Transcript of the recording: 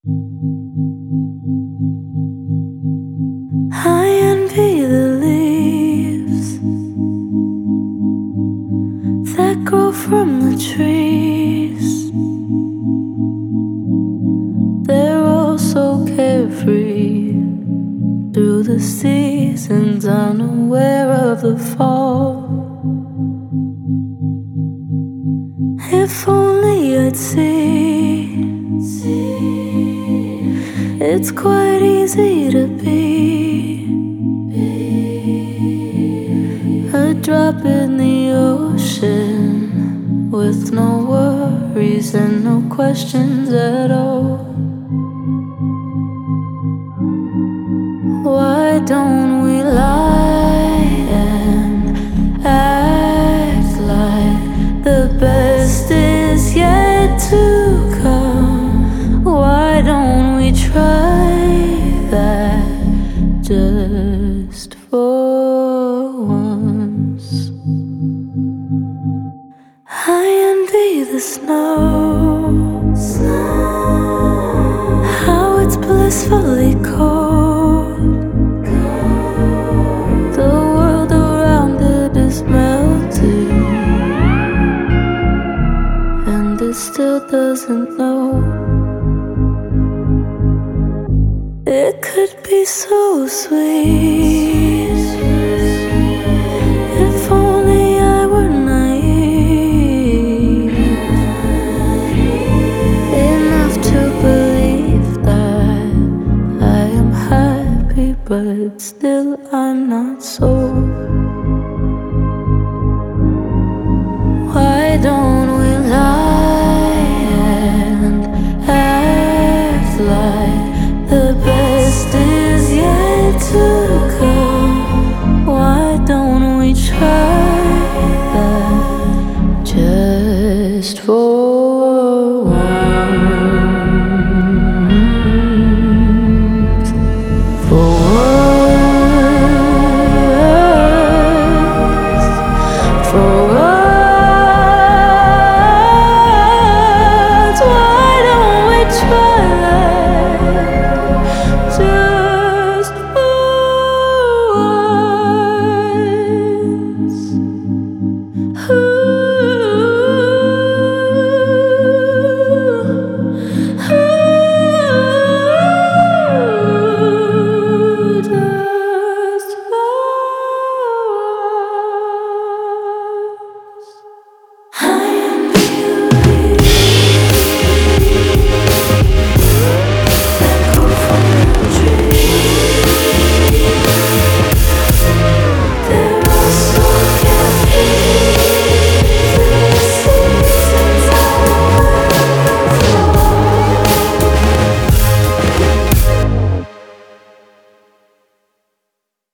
I envy the leaves that grow from the trees. They're all so carefree through the seasons, unaware of the fall. If only I'd see, it's quite easy to be a drop in the ocean with no worries and no questions at all. Why don't we lie and act like the best is yet to come? Why don't we try that just for once? I envy the snow, how it's blissfully cold. The world around it is melting, and it still doesn't know. It could be so sweet if only I were naive enough to believe that I am happy, but still